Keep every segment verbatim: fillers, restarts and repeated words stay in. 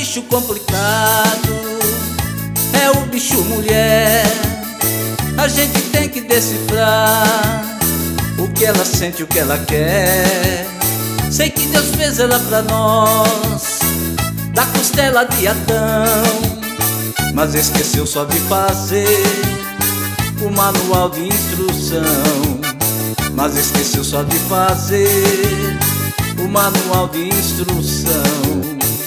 bicho complicado, é o bicho mulher. A gente tem que decifrar o que ela sente, o que ela quer. Sei que Deus fez ela pra nós, da costela de Adão, mas esqueceu só de fazer o manual de instrução. Mas esqueceu só de fazer o manual de instrução.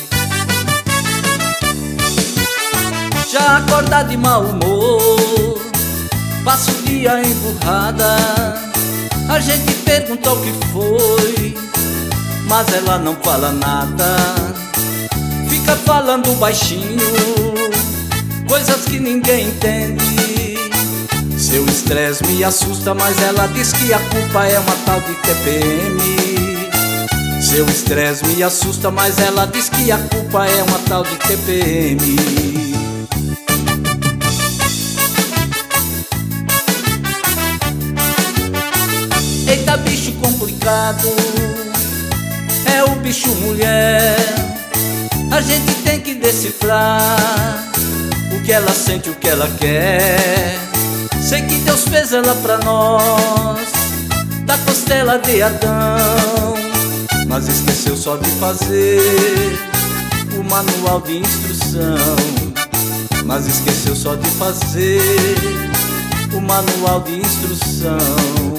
Já acorda de mau humor, passa o dia emburrada. A gente pergunta o que foi, mas ela não fala nada. Fica falando baixinho, coisas que ninguém entende. Seu estresse me assusta, mas ela diz que a culpa é uma tal de T P M. Seu estresse me assusta, mas ela diz que a culpa é uma tal de T P M. Eita bicho complicado, é o bicho mulher. A gente tem que decifrar o que ela sente, o que ela quer. Sei que Deus fez ela pra nós, da costela de Adão, mas esqueceu só de fazer o manual de instrução. Mas esqueceu só de fazer o manual de instrução.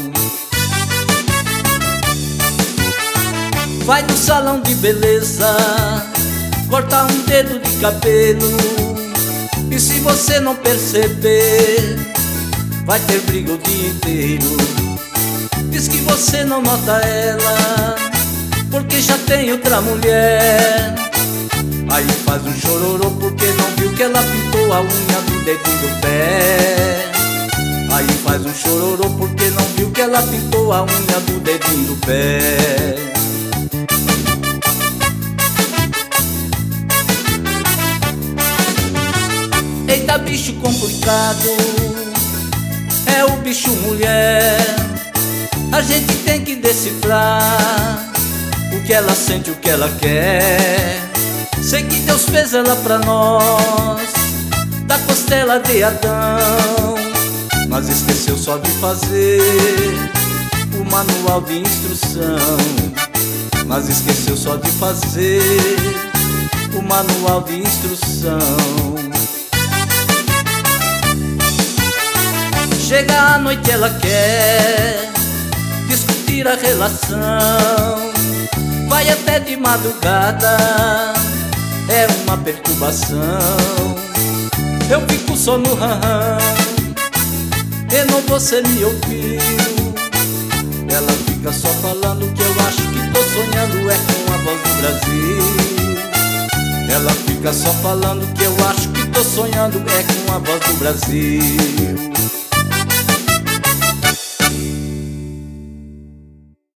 Vai no salão de beleza cortar um dedo de cabelo, e se você não perceber, vai ter briga o dia inteiro. Diz que você não nota ela, porque já tem outra mulher. Aí faz um chororô porque não viu que ela pintou a unha do dedinho do pé. Aí faz um chororô porque não viu que ela pintou a unha do dedinho do pé. Eita bicho complicado, é o bicho mulher. A gente tem que decifrar o que ela sente, o que ela quer. Sei que Deus fez ela pra nós, da costela de Adão, mas esqueceu só de fazer o manual de instrução. Mas esqueceu só de fazer o manual de instrução. Chega à noite ela quer discutir a relação, vai até de madrugada, é uma perturbação. Eu fico só no ram, e não você me ouviu. Ela fica só falando que eu acho que tô sonhando é com a voz do Brasil. Ela fica só falando que eu acho que tô sonhando é com a voz do Brasil.